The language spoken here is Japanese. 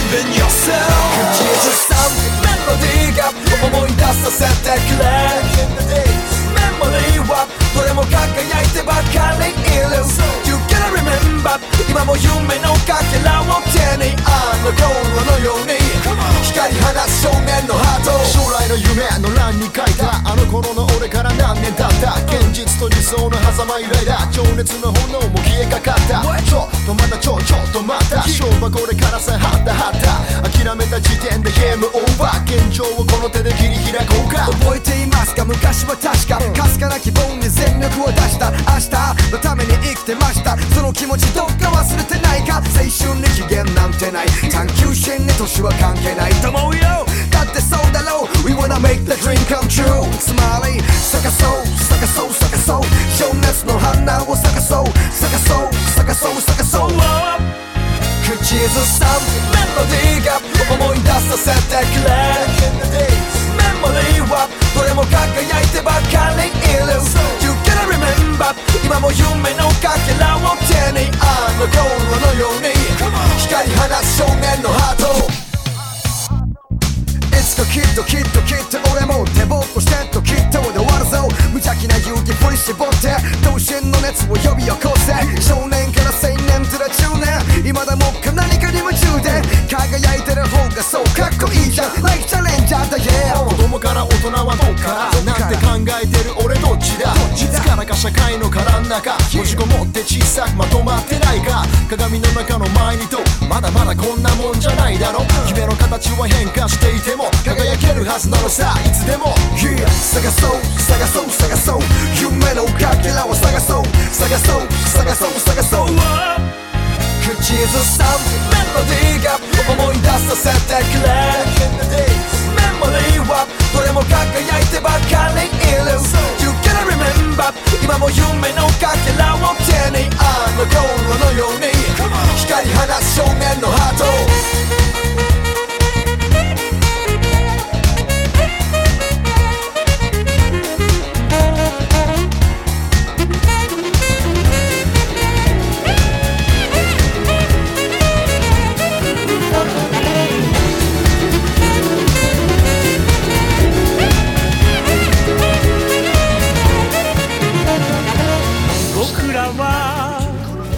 believe in yourself 口ずさむメロディーが思い出させてくれメモリーはどれも輝いてばかりいる You gotta remember 今も夢のかけらを手にあの頃のように光り放つ少年のハート将来の夢の欄に書いたあの頃の俺から何年経った現実と理想の狭間揺らいだ情熱の炎も消えかかったちょっとまたちょっとまた勝負はこれからさはったはった諦めた時点でゲームオーバー現状をこの手で切り開こうか覚えていますか昔は確かかすかな希望に全力を出した明日のために生きてましたその気持ちどっか忘れてないか青春に期限なんてない探求心に年は関係ないと思うよだってそうだろう We wanna make the dream come true スマイリー探そう探そう探そう情熱の花を探そう探そう探そう探そう口ずさむメロディーが思い出させてくれメモリーはどれも輝いてばかりいる You gotta remember 今も夢のかけらを手にあの頃のように光り放つ少年のハートいつかきっと俺も手ぼっとしてときっとで終わるぞ無邪気な勇気振り絞って同心の熱を呼び起こせ少年から青年ずら中年今だもっか何かに夢中で輝いてる方がそうかっこいいじゃん Like チャレンジャーだ yeah 子供から大人はどっからなんて考えてる俺どっちだいつからか社会の殻の中閉じこもって小さくまとまってないか鏡の中の前にとまだまだこんなもんじゃないだろ夢の形は変化していても輝けるはずなのさいつでも、 yeah、探そう探そう探そう夢のかけらを探そう探そう探そう探そう口ずさむメロディーが思